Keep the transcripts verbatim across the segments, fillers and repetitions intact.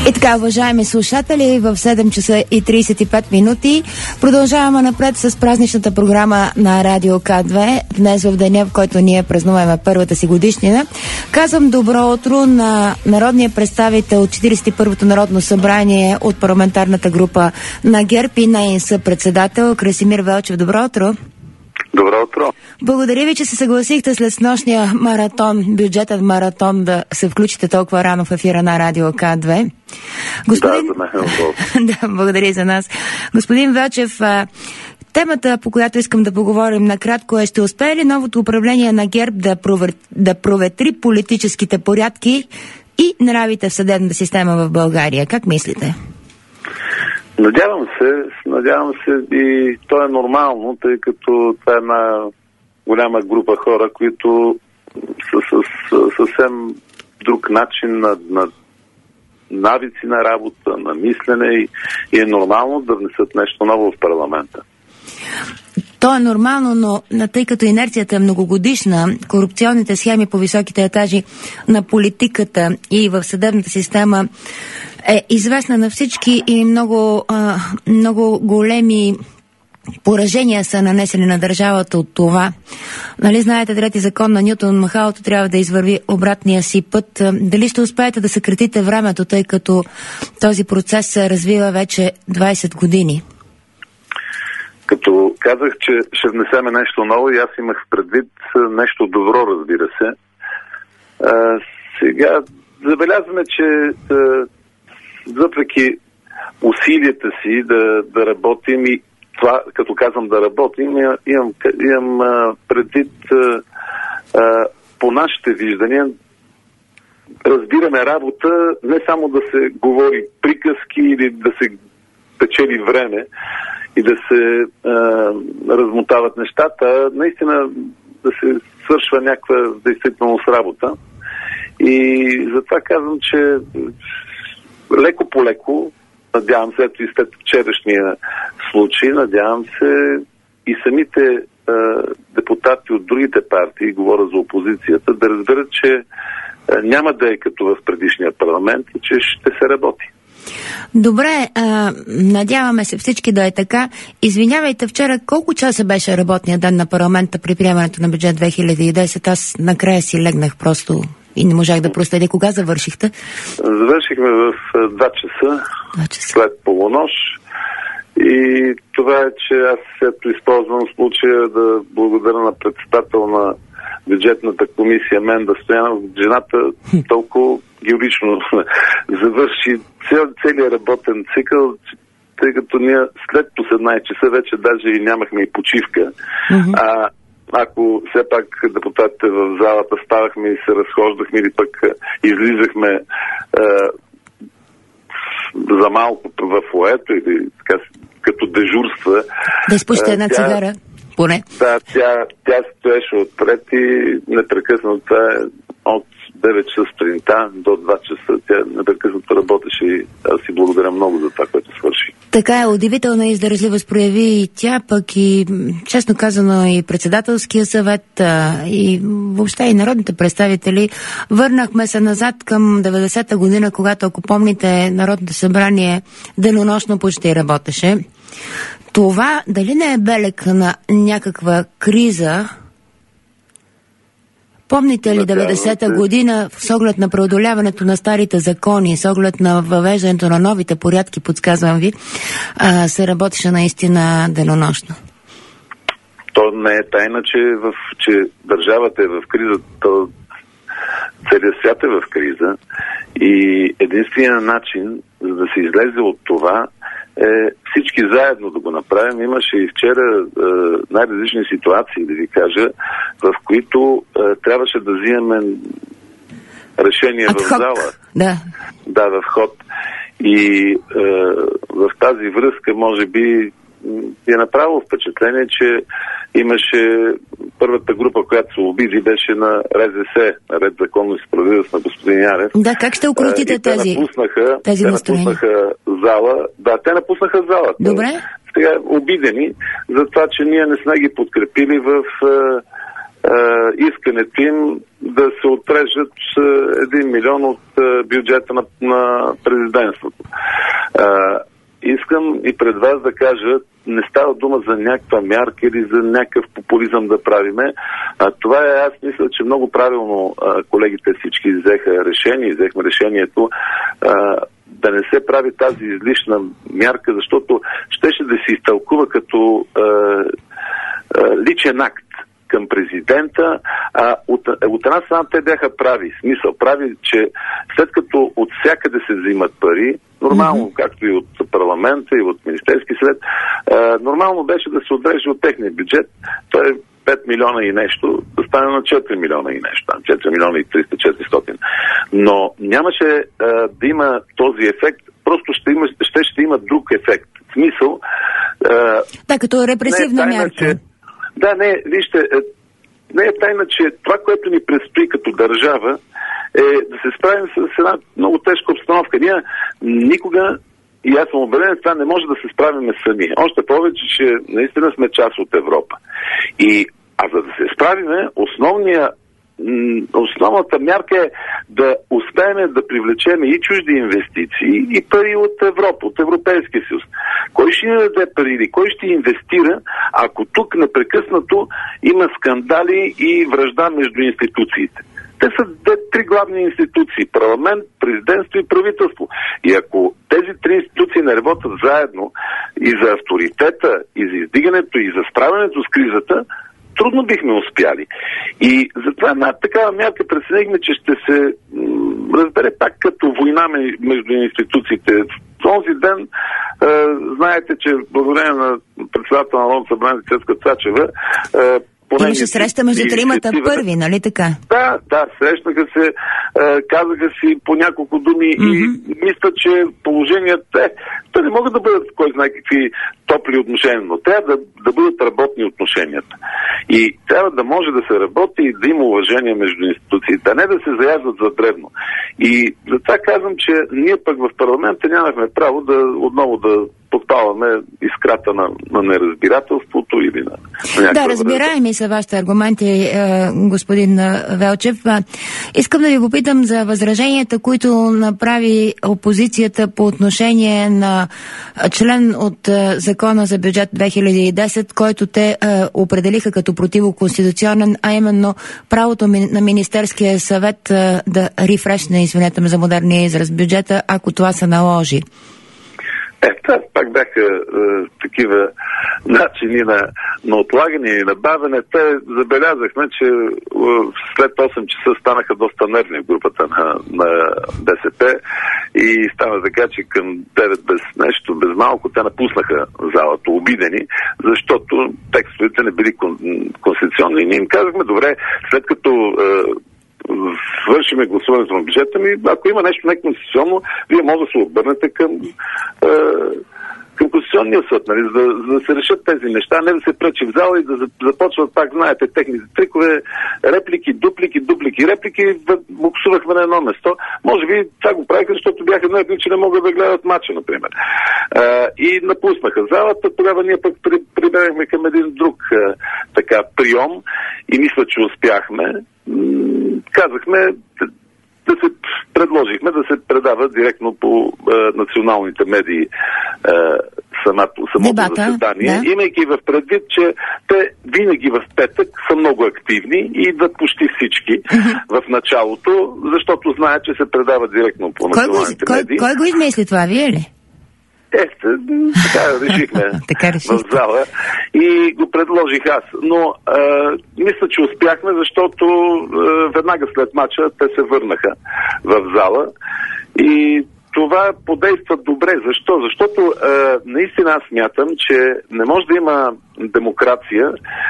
И така, уважаеми слушатели, в седем часа и тридесет и пет минути продължаваме напред с празничната програма на Радио К две. Днес в деня, в който ние празнуваме първата си годишнина. Казвам добро утро на народния представител от четиридесет и първото Народно събрание от парламентарната група на ГЕРБ и неин съпредседател Красимир Велчев. Добро утро! Добро утро! Благодаря ви, че се съгласихте след снощния маратон, бюджетен маратон, да се включите толкова рано в ефира на Радио К две. Господин... Да, за мен да, благодаря за нас. Господин Велчев, темата, по която искам да поговорим накратко е: ще успее ли новото управление на ГЕРБ да, провер... да проветри политическите порядки и нравите в съдебната система в България? Как мислите? Надявам се, надявам се и то е нормално, тъй като това е една голяма група хора, които са с, с съвсем друг начин на, на навици на работа, на мислене и, и е нормално да внесат нещо ново в парламента. То е нормално, но тъй като инерцията е многогодишна, корупционните схеми по високите етажи на политиката и в съдебната система е известна на всички и много, а, много големи поражения са нанесени на държавата от това. Нали знаете, трети закон на Нютон, махалото трябва да извърви обратния си път. Дали ще успеете да съкратите времето, тъй като този процес се развива вече двайсет години? Като казах, че ще внесеме нещо ново, и аз имах предвид нещо добро, разбира се. А, сега забелязваме, че а, въпреки усилията си да, да работим, и това, като казвам да работим, имам, имам а, предвид а, а, по нашите виждания, разбираме работа не само да се говори приказки или да се печели време и да се а, размотават нещата, наистина да се свършва някаква действителност работа. И затова казвам, че леко по леко, надявам се, ето и след вчерашния случай, надявам се и самите а, депутати от другите партии, говоря за опозицията, да разберат, че а, няма да е като в предишния парламент и че ще се работи. Добре, а, надяваме се всички да е така. Извинявайте, вчера колко часа беше работният ден на парламента при приемането на бюджет две хиляди и десет? Аз накрая си легнах просто и не можах да проследя. Кога завършихте? Завършихме в два часа, часа след полунощ. И това е, че аз ето използвам случая да благодаря на председател на бюджетната комисия Менда Стоянов. Жената толкова героично завърши цел, целият работен цикъл, тъй като ние след осемнайсет часа вече даже и нямахме и почивка. Mm-hmm. А ако все пак депутатите в залата ставахме и се разхождахме или пък излизахме е, за малко в фоето или така, като дежурства. Да изпуща една тя, цигара, поне. Да, тя, тя стоеше отпред и непрекъснато, това е от девет часа сутринта до два часа. Тя непрекъснато работеше и аз си благодаря много за това, което свърши. Така е, удивителна издържливост прояви и тя, пък и, честно казано, и председателския съвет, и въобще и народните представители. Върнахме се назад към деветдесета година, когато, ако помните, Народното събрание денонощно почти работеше. Това дали не е белег на някаква криза? Помните ли деветдесета година, с оглед на преодоляването на старите закони, с оглед на въвеждането на новите порядки, подсказвам ви, а, се работеше наистина денонощно? То не е тайна, че, в, че държавата е в криза, то целият свят е в криза и единственият начин, за да се излезе от това, е всички заедно да го направим. Имаше и вчера е, най-различни ситуации, да ви кажа, в които е, трябваше да взимаме решения в зала. Да. Да, в ход. И е, в тази връзка, може би, ви е направило впечатление, че имаше първата група, която се обиди, беше на РЗС, на Ред, законност и справедливост на господин Ярев. Да, как ще укротите тези Те напуснаха, тези те напуснаха зала. Да, те напуснаха залата. Добре. Сега обидени за това, че ние не сме ги подкрепили в е, искането им да се отрежат един милион от бюджета на, на президентството. Искам и пред вас да кажа, не става дума за някаква мярка или за някакъв популизъм да правиме. А, това е, аз мисля, че много правилно а, колегите всички взеха решение, взехме решението а, да не се прави тази излишна мярка, защото щеше да се изтълкува като а, а, личен акт към президента. А, от, от една страна те бяха прави. Смисъл прави, че след като от всякъде се взимат пари, нормално, mm-hmm. както и от парламента, и от Министерски съвет, а, нормално беше да се отреже от техния бюджет. Той е пет милиона и нещо, да стане на четири милиона и нещо. четири милиона и триста четиристотин. Но нямаше а, да има този ефект, просто ще има, ще, ще има друг ефект. В смисъл... А, да, като репресивна тайна, мярка. Че, да, не, вижте, не е тайна, че това, което ни предстои като държава, е да се справим с една много тежка обстановка. Ние никога, и аз съм убеден, това не може да се справим сами. Още повече, че наистина сме част от Европа. И, а за да се справим, основния основната мярка е да успеем да привлечем и чужди инвестиции, и пари от Европа, от Европейския съюз. Кой ще ни даде пари или кой ще инвестира, ако тук непрекъснато има скандали и вражда между институциите? Те са три главни институции – парламент, президентство и правителство. И ако тези три институции не работят заедно и за авторитета, и за издигането, и за справянето с кризата, трудно бихме успяли. И затова една такава мярка преценихме, че ще се м- разбере пак като война между институциите. В този ден е, знаете, че благодарение на председател на Народното събрание Цецка Цачева е, имаше среща между тримата първи, нали така? Да, да, срещнаха се, е, казаха си по няколко думи mm-hmm. и мисля, че положението е, те не могат да бъдат кой знае какви топли отношения, но трябва да, да бъдат работни отношенията. И трябва да може да се работи и да има уважение между институциите, а не да се заяждат за дребно. И затова казвам, че ние пък в парламента нямахме право да отново да подпаваме искрата на, на неразбирателството или на, на да, разбираеми са вашите аргументи, господин Велчев. Искам да ви попитам за възраженията, които направи опозицията по отношение на член от Закона за бюджет две хиляди и десет, който те определиха като противоконституционен, а именно правото на Министерския съвет да рефрешне, извинете ме за модерния израз, бюджета, ако това се наложи. Е, това пак бяха е, такива начини на, на отлагане и набавяне. Те забелязахме, че е, след осем часа станаха доста нервни в групата на, на БСП и стана така, че към девет без нещо, без малко, те напуснаха залата обидени, защото текстовете не били кон, конституционни. И ние им казахме, добре, след като е, свършиме гласуването на бюджета ми, ако има нещо неконституционно, вие може да се обърнете към, е, към Конституционния съд, нали, за, за да се решат тези неща, не да се пречи в зала и да започват пак, знаете, техните трикове, реплики, дуплики, дуплики, реплики, буксувахме на едно место. Може би това го правиха, защото бяха нервни, че не могат да гледат матча, например. Е, и напуснаха залата, тогава ние пък при, приберехме към един друг е, така прием и мисля, че успяхме. Казахме, да се предложихме да се предава директно по е, националните медии е, самото, самото Дебата, заседание, да. Имайки в предвид, че те винаги в петък са много активни и идват почти всички mm-hmm. в началото, защото знаят, че се предава директно по националните кой, медии. Кой, кой го измисли това, вие ли? Е, така решихме така в зала и го предложих аз. Но а, мисля, че успяхме, защото а, веднага след мача те се върнаха в зала и това подейства добре. Защо? Защото а, наистина аз смятам, че не може да има демокрация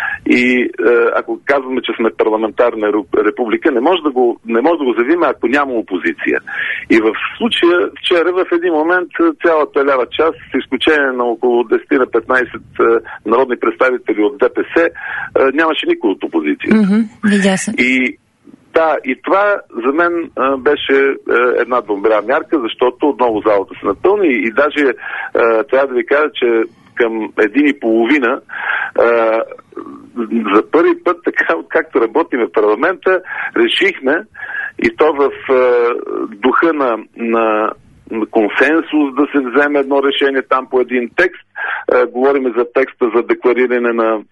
и а, ако казваме, че сме парламентарна република, не може да го, не може да го заявим, ако няма опозиция. И в случая вчера в един момент цялата лява част, с изключение на около десет на петнайсет народни представители от ДПС, а, нямаше никой от опозицията. Mm-hmm. И да, и това за мен а, беше а, една добра мярка, защото отново залата се напълни и даже а, трябва да ви кажа, че към един и половина а, за първи път, така както работим в парламента, решихме, и то в е, духа на, на консенсус, да се вземе едно решение там по един текст. Е, говорим за текста за деклариране на е,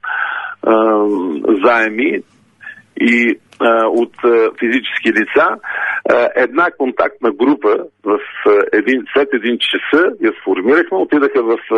заеми и а, от а, физически лица. А, една контактна група в а, един, след един часа я сформирахме, отидаха в а,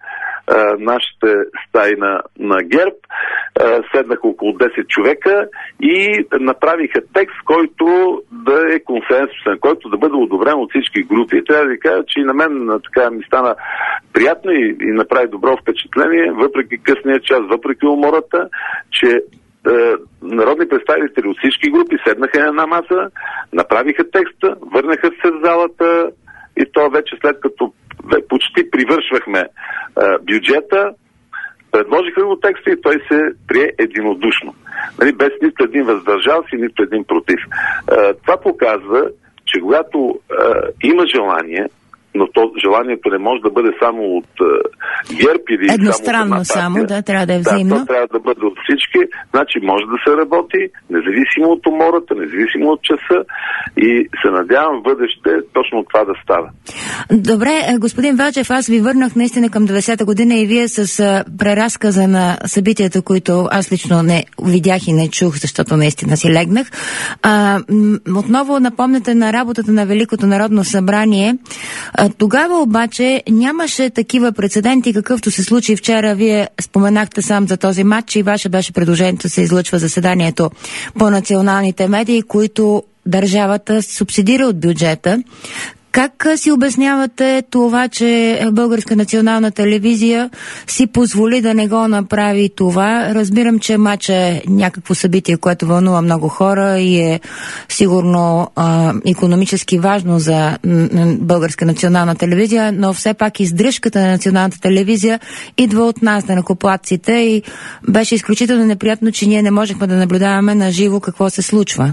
а, нашите стаи на, на ГЕРБ, а, седнаха около десет човека и направиха текст, който да е консенсусен, който да бъде одобрен от всички групи. Трябва да ви кажа, че и на мен така ми стана приятно и, и направи добро впечатление, въпреки късния час, въпреки умората, че народни представители от всички групи седнаха на една маса, направиха текста, върнаха се в залата и то вече след като почти привършвахме а, бюджета, предложиха го текста и той се прие единодушно. Нали, без нито един въздържал си, нито един против. А, това показва, че когато а, има желание, но то желанието не може да бъде само от uh, ГЕРБ или едностранно само, само, да, трябва да е взаимно. Да, то трябва да бъде от всички, значи може да се работи, независимо от умората, независимо от часа и се надявам в бъдеще точно това да става. Добре, господин Велчев, аз ви върнах наистина към деветдесета година и вие с uh, преразказа на събитията, които аз лично не видях и не чух, защото наистина си легнах. А, м- отново напомняте на работата на Великото народно събрание. А, Тогава обаче нямаше такива прецеденти, какъвто се случи вчера. Вие споменахте сам за този матч и ваше беше предложението да се излъчва заседанието по националните медии, които държавата субсидира от бюджета. Как си обяснявате това, че Българска национална телевизия си позволи да не го направи това? Разбирам, че матч е някакво събитие, което вълнува много хора и е сигурно а, икономически важно за Българска национална телевизия, но все пак издръжката на националната телевизия идва от нас, данъкоплатците, и беше изключително неприятно, че ние не можехме да наблюдаваме на живо какво се случва.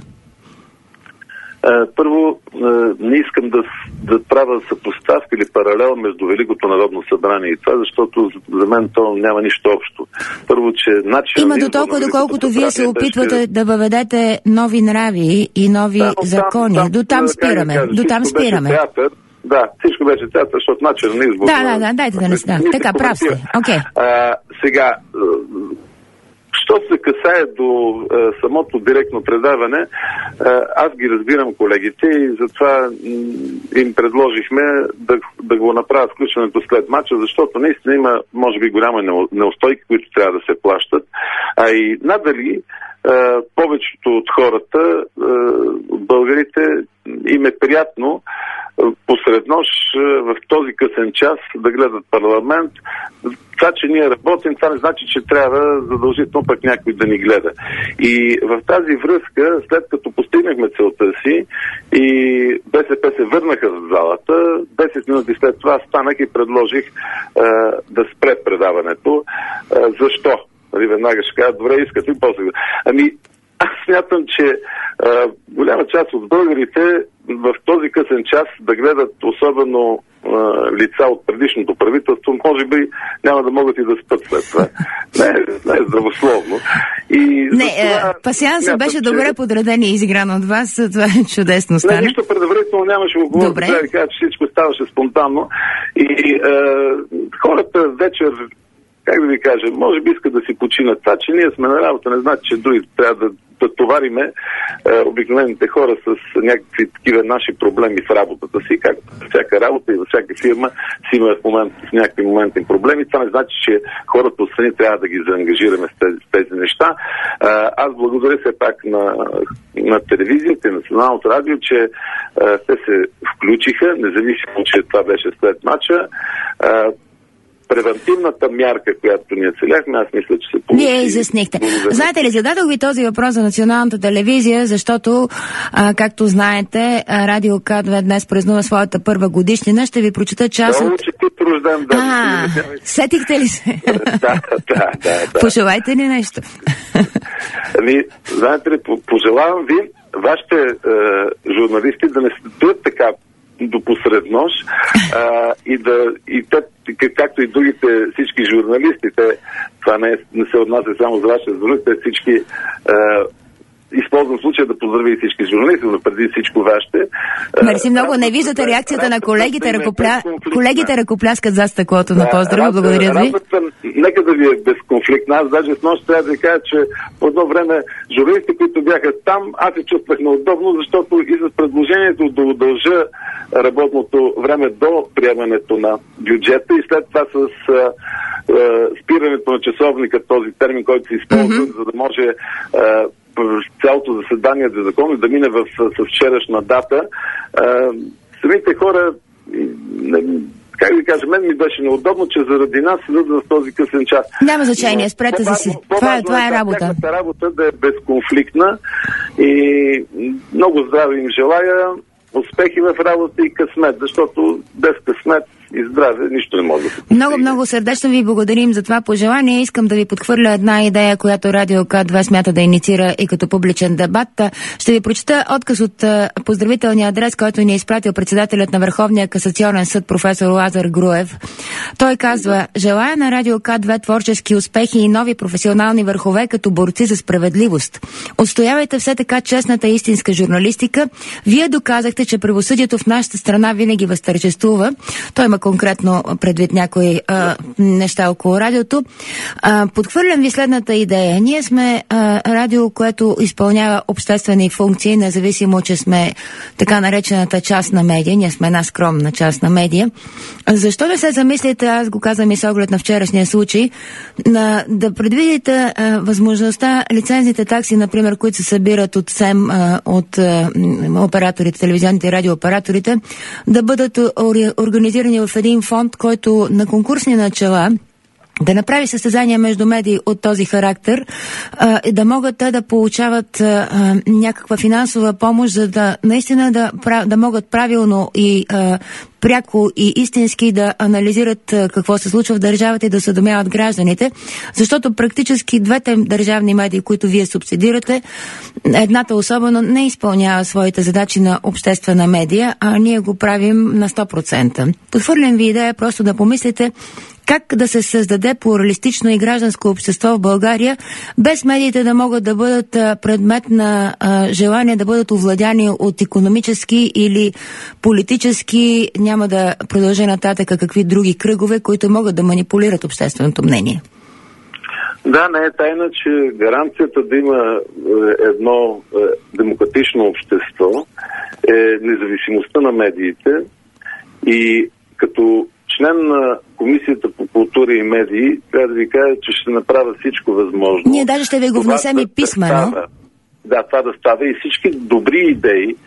Първо, не искам да, да правя съпоставка или паралел между Великото народно събрание и това, защото за мен то няма нищо общо. Първо, че начин... Има до толкова, доколкото вие се опитвате беше... да въведете нови нрави и нови да, закони. Там, до там спираме. Да, до там спираме. Театър, да, всичко беше театър, защото начин на избор... Да, да, да, дайте да не да. Така, прав сте. Okay. А, сега... Що се касае до а, самото директно предаване, а, аз ги разбирам колегите и затова м- им предложихме да, да го направят включването след матча, защото наистина има, може би, голяма неустойки, които трябва да се плащат. А и надали а, повечето от хората, а, българите, им е приятно посред нощ в този късен час да гледат парламент. Това, че ние работим, това не значи, че трябва задължително пък някой да ни гледа. И в тази връзка, след като постигнахме целта си и БСП се върнаха в залата, десет минути след това станах и предложих а, да спре предаването. А, защо? Нали, веднага ще кажа, добре, искате и после. Ами, аз смятам, че а, голяма част от българите в този късен час да гледат особено а, лица от предишното правителство, може би няма да могат и да спят след това. Не, не е здравословно. И не, това, пасиансът беше че... добре подреден и изигран от вас, това е чудесно стана. Не, нищо предварително нямаше го говоря, трябва да кажа, че всичко ставаше спонтанно. И а, хората вечер, как да ви кажа, може би искат да си починат. Това, че ние сме на работа, не значи, че други трябва да, да товариме е, обикновените хора с някакви такива наши проблеми в работата си, както всяка работа и във всяка фирма си има в, момент, в някакви моменти проблеми. Това не значи, че хората отстрани трябва да ги заангажираме с тези, с тези неща. Е, аз благодаря все пак на, на телевизията и Националното радио, че е, те се включиха, независимо, че това беше след матча. Е, превентивната мярка, която ние целяхме, аз мисля, че се получи. Вие изяснихте. Знаете ли, зададох ви този въпрос за националната телевизия, защото, а, както знаете, Радио К две днес празнува своята първа годишнина. Ще ви прочета част да, от... че ти рожден ден. А, сетихте ли се? да, да, да, да. Пожелайте ли нещо? Ами, знаете ли, пожелавам ви, вашите е, журналисти да не стоят така до посреднощ а, и да и те, както и другите всички журналисти, те, това не, е, не се отнася само за вашия журналист, те всички а, използвам случая да поздравя и всички журналисти, но преди всичко вашите. Мерси много. Не виждате реакцията на колегите. Ръкопля... Колегите ръкопляскат за стъклото на поздрава. Благодаря ви. Нека да ви е безконфликтна. Аз даже с нощ трябва да ви кажа, че по едно време журналисти, които бяха там, аз се чувствах неудобно, защото и с предложението да удължа работното време до приемането на бюджета и след това с а, а, спирането на часовника, този термин, който се използва, mm-hmm. за да може а, цялото заседание за закон да мине в, с вчерашна дата. А, самите хора, как ви кажа, мен ми беше неудобно, че заради нас седат в този късен час. Няма значение, спрете за си. Това, това е работа. Тяхната работа да е безконфликтна и много здраве им желая, успехи в работа и късмет, защото без късмет и здраве нищо не може да се постигне. Много, много сърдечно ви благодарим за това пожелание. Искам да ви подхвърля една идея, която Радио К две смята да инициира и като публичен дебат. Ще ви прочета отказ от поздравителния адрес, който ни е изпратил председателят на Върховния касационен съд професор Лазар Груев. Той казва: желая на Радио К две творчески успехи и нови професионални върхове като борци за справедливост. Отстоявайте все така честната и истинска журналистика. Вие доказахте, че правосъдието в нашата страна винаги възтържествува. Той има конкретно предвид някои а, неща около радиото. А, подхвърлям ви следната идея. Ние сме а, радио, което изпълнява обществени функции, независимо, че сме така наречената частна медия. Ние сме една скромна частна медия. Защо да се замислите, аз го казвам и с оглед на вчерашния случай, на, да предвидите а, възможността лицензните такси, например, които се събират от СЕМ, а, от а, операторите, телевизионните и радиооператорите, да бъдат организирани в един фонд, който на конкурсни начала да направи състезания между медии от този характер, а, и да могат те да получават а, някаква финансова помощ, за да наистина да, да могат правилно и а, пряко и истински да анализират а, какво се случва в държавата и да съдомяват гражданите, защото практически двете държавни медии, които вие субсидирате, едната особено не изпълнява своите задачи на обществена медия, а ние го правим на сто процента. Подхвърлям ви идея просто да помислите как да се създаде плуралистично и гражданско общество в България, без медиите да могат да бъдат предмет на а, желание да бъдат овладяни от икономически или политически, няма да продължа нататък какви други кръгове, които могат да манипулират общественото мнение. Да, не е тайна, че гаранцията да има едно демократично общество е независимостта на медиите и като член на Комисията по култура и медии, трябва да ви кажа, че ще направя всичко възможно. Ние даже ще ви го внесем и писмено. Да, да, това да става и всички добри идеи, е,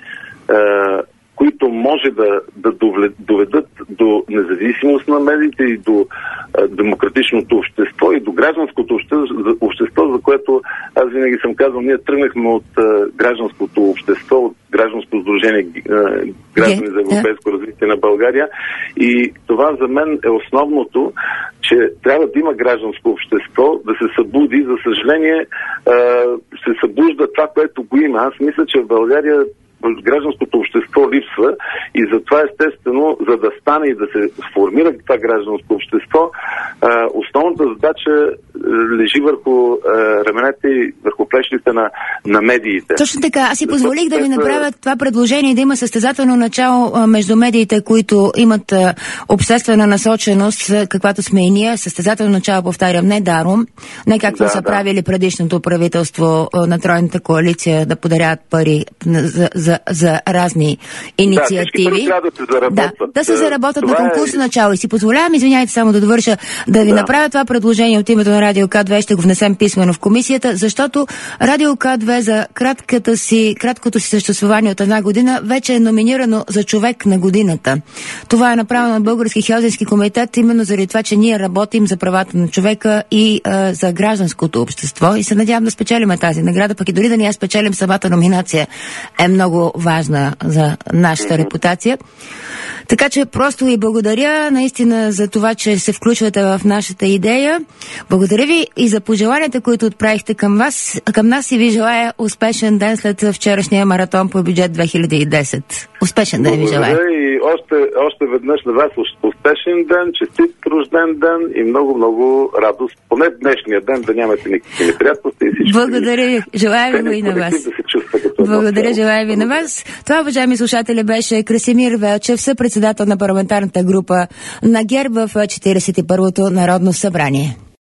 които може да, да доведат до независимост на медиите и до е, демократичното общество и до гражданското общество, общество, за което аз винаги съм казал, ние тръгнахме от е, гражданското общество, от гражданско сдружение е, Граждани за европейско развитие на България и това за мен е основното, че трябва да има гражданско общество, да се събуди. За съжаление, е, се събужда това, което го има. Аз мисля, че в България гражданското общество липсва и затова естествено, за да стане и да се сформира това гражданско общество, основната задача лежи върху раменете и върху плещите на, на медиите. Точно така. Аз си позволих да ви направя това предложение, да има състезателно начало между медиите, които имат обществена насоченост, каквато сме и ние. Състезателно начало, повтарям, не даром. Не както да, са да. правили предишното правителство на Тройната коалиция да подарят пари за, за, за разни инициативи. Да, да се заработат. Да, да се заработат това на конкурсно е... начало. И си позволявам, извиняйте само да довърша, да ви да. направя това предложение от името на Радио К две, ще го внесем писмено в комисията, защото Радио К две за кратката си, краткото си съществуване от една година вече е номинирано за човек на годината. Това е направено от Български хелзински комитет, именно заради това, че ние работим за правата на човека и а, за гражданското общество и се надявам да спечелим тази награда, пък и дори да ние спечелим самата номинация е много важна за нашата mm-hmm. репутация. Така че просто ви благодаря наистина за това, че се включвате в нашата идея. Благодаря ви и за пожеланията, които отправихте към вас. Към нас и ви желая успешен ден след вчерашния маратон по бюджет две хиляди и десет. Успешен ден ви желая. И още, още веднъж на вас успешен ден, честит рожден ден и много-много радост. Поне днешния ден да нямате никакви неприятности. И всички. Благодаря ви. Желая ви го и на вас. Да се чувства като Благодаря, желая ви на вас. Това, уважаеми слушатели, беше Красимир Велчев, съпредседател на парламентарната група на ГЕРБ в четиридесет и първото Народно събрание.